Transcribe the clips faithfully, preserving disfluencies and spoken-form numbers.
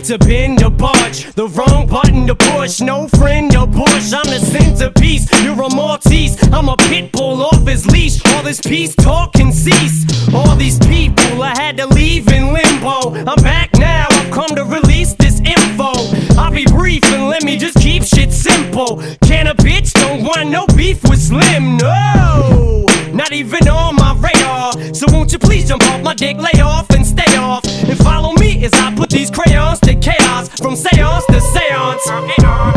to bend or budge, the wrong button to push. No friend or bush, I'm the centerpiece. You're a Maltese, I'm a pit bull off his leash. All this peace talk can cease. All these people I had to leave in limbo. I'm back now, I've come to release this info. I'll be brief and let me just keep shit simple. Can a bitch don't want no beef with Slim? No, not even on my radar. So won't you please jump off my dick, lay off and stay off, and follow me as I put these crayons to chaos, from seance to seance. Come on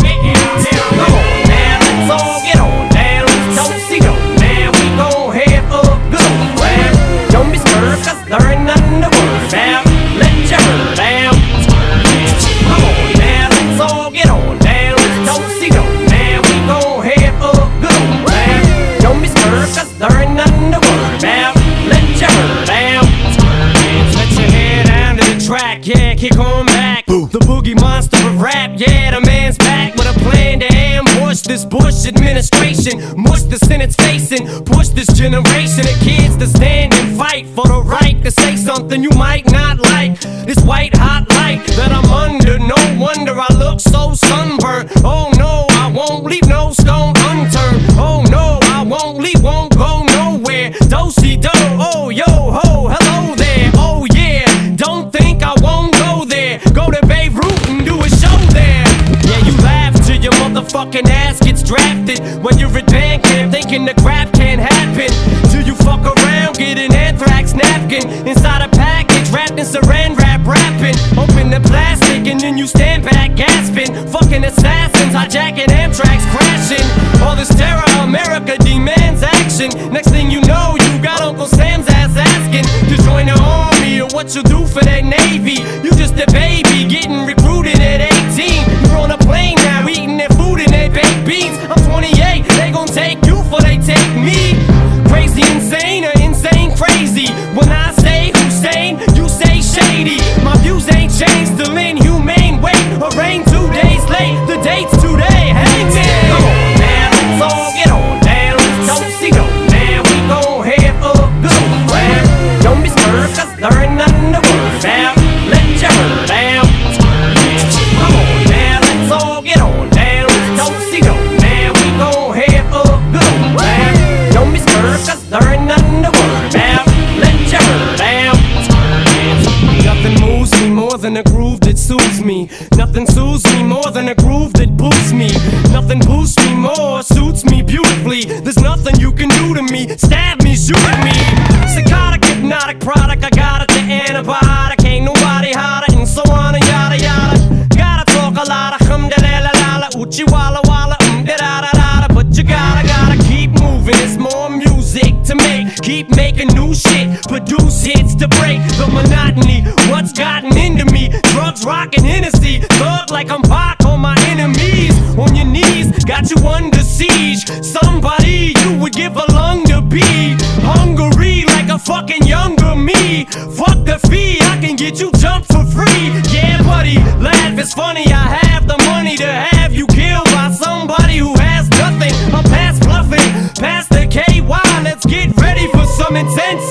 now, let's all get on down. Don't see no man, we gon' have a good old laugh. Don't be scared, cause there ain't nothing to worry about. Let your hair down. Come on now, let's all get on down. Don't see no man, we gon' have a good old laugh. Don't be scared, cause there ain't nothing to worry about. Let your hair down. Let your hair down to the track, yeah, kick on back. The boogie monster of rap, yeah, the man's back with a plan to ambush this Bush administration. Mush the Senate's facing, push this generation of kids to stand and fight for the right to say something you might not like. This white hot light that I'm under, no wonder I look so sunburned. Oh no, I won't leave no stone unturned. Oh no, I won't leave, won't go nowhere. Do-si-do, oh yo ho, hello there. Oh yeah, don't think I won't go there. Go to Beirut and do a show there. Yeah, you laugh till your motherfucking ass gets drafted when you're at band camp thinking the crap can't happen. Till you fuck around, get an anthrax napkin inside a package wrapped in saran wrap wrapping. Open the plastic and then you stand back gasping. Fucking assassins hijacking Amtrak's crashing. All this terror, America demands action. Next thing you know, you got Uncle Sam's ass asking to join the army or what you do for that Navy. You just a baby getting recruited at eighteen. You're on a plane now eating their food and their baked beans. I'm twenty-eight, they gon' take you for they take me. Crazy insane or insane crazy. When I say Hussein, you say shady. My views ain't changed, still inhumane. Wait, or rain two days late, the date's today. Hey man, come on now, let's all get on down. Don't see no man, we gon' have a good old laugh. Don't be scared, cause there ain't nothing to worry about. Let your hair down. Come on now, let's all get on down. Don't see no man, we gon' have a good old laugh. Don't be scared, cause there ain't nothing to worry about. Let your hair down. Nothing moves me more than a groove that soothes me. Nothing soothes me more than a groove that boosts me. Nothing boosts me more, suits me beautifully. There's nothing you can do to me. Stab me, shoot me. Psychotic, hypnotic product, I got it, the antibiotic. Ain't nobody hotter, and so on and yada yada. Gotta talk a lot of hum da la la la la, uchi walla walla, um da da da da da. But you gotta, gotta keep moving, it's more music to make. Keep making new shit, produce hits to break the monotony. What's gotten into me? Drugs, rockin' Hennessy. Thug like I'm Pac on my enemies. On your knees, got you under siege. Somebody you would give a lung to be. Hungry like a fucking younger me. Fuck the fee, I can get you jumped for free. Yeah buddy, laugh, it's funny. I have the money to have you killed by somebody who has nothing. I'm past bluffing, past the K Y. Let's get ready for some intense